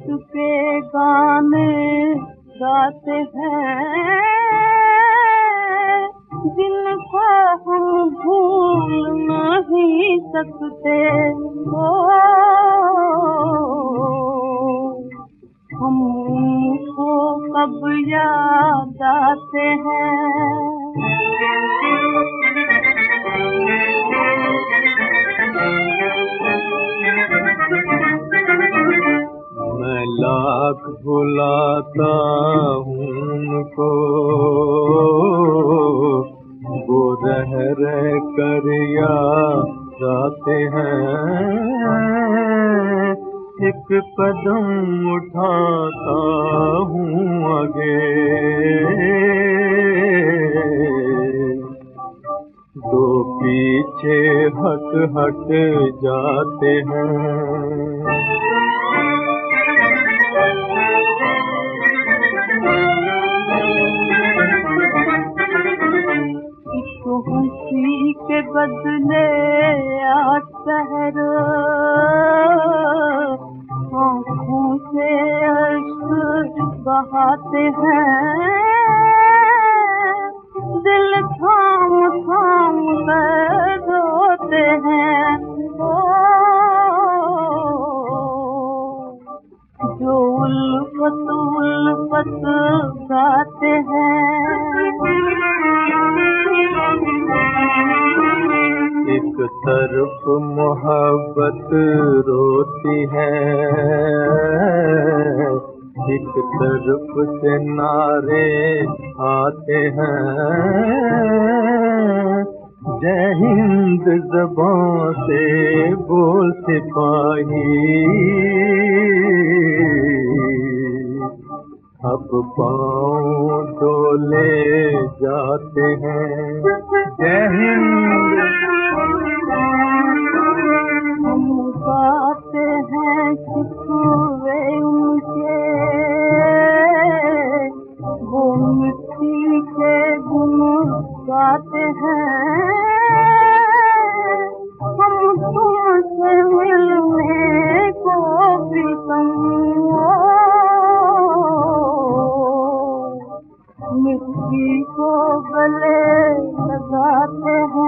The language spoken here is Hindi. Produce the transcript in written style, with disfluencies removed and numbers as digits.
इश्क के गाने गाते हैं जिनको हम भूल नहीं सकते हो। हमको कब याद आते हैं। मैं लाख भुलाता हूँ उनको, वो रह रह कर याद आते हैं। एक कदम उठाता हूँ आगे, दो पीछे हट हट जाते हैं। खुशी के बदले आज शहर आँखों से अश्क बहाते हैं। दिल थाम थाम कर रोते हैं। जो उल्फत उल्फत गाते हैं। एक तरफ मोहब्बत रोती है, एक तरफ से नारे आते हैं। जय हिंद ज़बां से बोल सिपाही, अब पाँव डोले जाते हैं। जय हिंद। हम गाते हैं शिकवे उनके, वो मिट्टी के गुन गाते हैं। हम तुमसे मिलने को प्रीतम मिट्टी को गले लगाते हैं।